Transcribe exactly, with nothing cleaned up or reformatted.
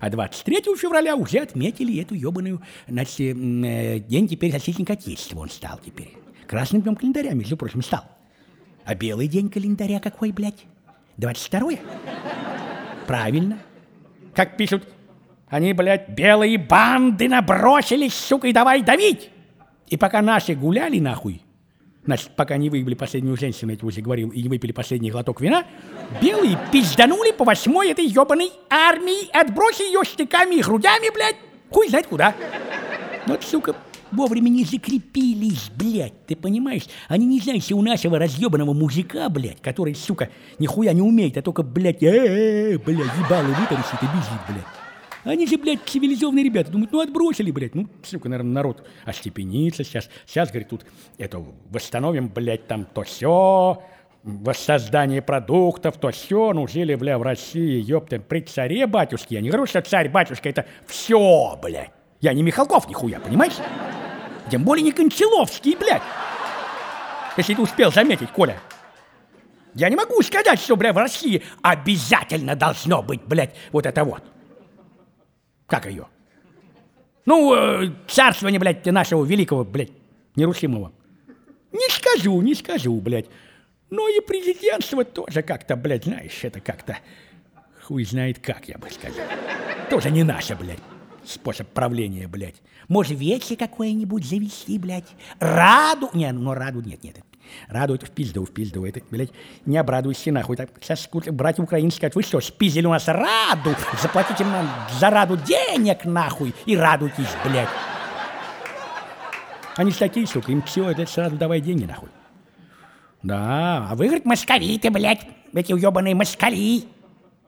А двадцать третьего февраля уже отметили эту ебаную, значит, э, день теперь защитника Отечества он стал теперь. Красным днем календаря, между прочим, стал. А белый день календаря какой, блядь? двадцать второе? Правильно. Как пишут, они, блядь, белые банды набросились, сука, и давай давить. И пока наши гуляли, нахуй, значит, пока не выебли последнюю женщину, я тебе уже говорил, и не выпили последний глоток вина, белые пизданули по восьмой этой ебаной армии, отбросили ее штыками и грудями, блядь, хуй знает куда. Вот, сука, вовремя не закрепились, блядь, ты понимаешь? Они не знают, что у нашего разъебанного мужика, блядь, который, сука, нихуя не умеет, а только, блядь, э-э-э, блядь, ебало вытаращит и бежит, блядь. Они же, блядь, цивилизованные ребята. Думают, ну отбросили, блядь. Ну, сука, наверное, народ остепенится сейчас. Сейчас, говорит, тут это восстановим, блядь, там то все, воссоздание продуктов, то все. Ну, жили, бля, в России, ёпта, при царе батюшке. Я не говорю, что царь-батюшка это все, блядь. Я не Михалков нихуя, понимаешь? Тем более не Кончаловский, блядь. Если ты успел заметить, Коля. Я не могу сказать, что, бля, в России обязательно должно быть, блядь, вот это вот. Как ее? Ну, э, царствование, блядь, нашего великого, блядь, нерушимого. Не скажу, не скажу, блядь. Но и президентство тоже как-то, блядь, знаешь, это как-то хуй знает как, я бы сказал. Тоже не наше, блядь, способ правления, блядь. Может, вещи какое-нибудь завести, блядь? Раду? Не, ну раду нет, нет. Раду это в пизду, в пизду. Это, блядь, не обрадуйся нахуй. Так, сейчас братья украинцы скажут, вы что, спиздили у нас Раду? Заплатите нам за Раду денег нахуй и радуйтесь, блядь. Они ж такие, сука, им все, это сразу давай деньги нахуй. Да, а вы, говорит, московиты, блядь, эти уебаные москали.